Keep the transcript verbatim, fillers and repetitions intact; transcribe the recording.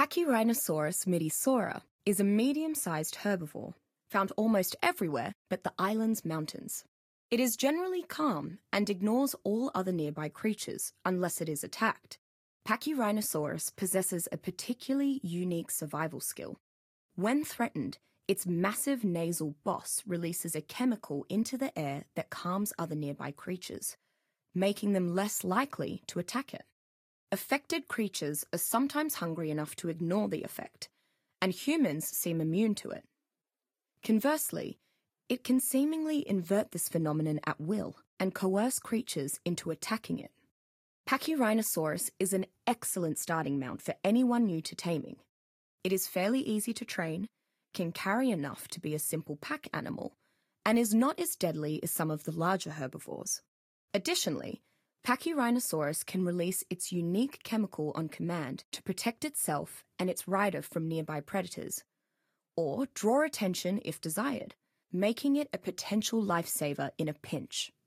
Pachyrhinosaurus midisora is a medium-sized herbivore, found almost everywhere but the island's mountains. It is generally calm and ignores all other nearby creatures unless it is attacked. Pachyrhinosaurus possesses a particularly unique survival skill. When threatened, its massive nasal boss releases a chemical into the air that calms other nearby creatures, making them less likely to attack it. Affected creatures are sometimes hungry enough to ignore the effect, and humans seem immune to it. Conversely, it can seemingly invert this phenomenon at will and coerce creatures into attacking it. Pachyrhinosaurus is an excellent starting mount for anyone new to taming. It is fairly easy to train, can carry enough to be a simple pack animal, and is not as deadly as some of the larger herbivores. Additionally, Pachyrhinosaurus can release its unique chemical on command to protect itself and its rider from nearby predators, or draw attention if desired, making it a potential lifesaver in a pinch.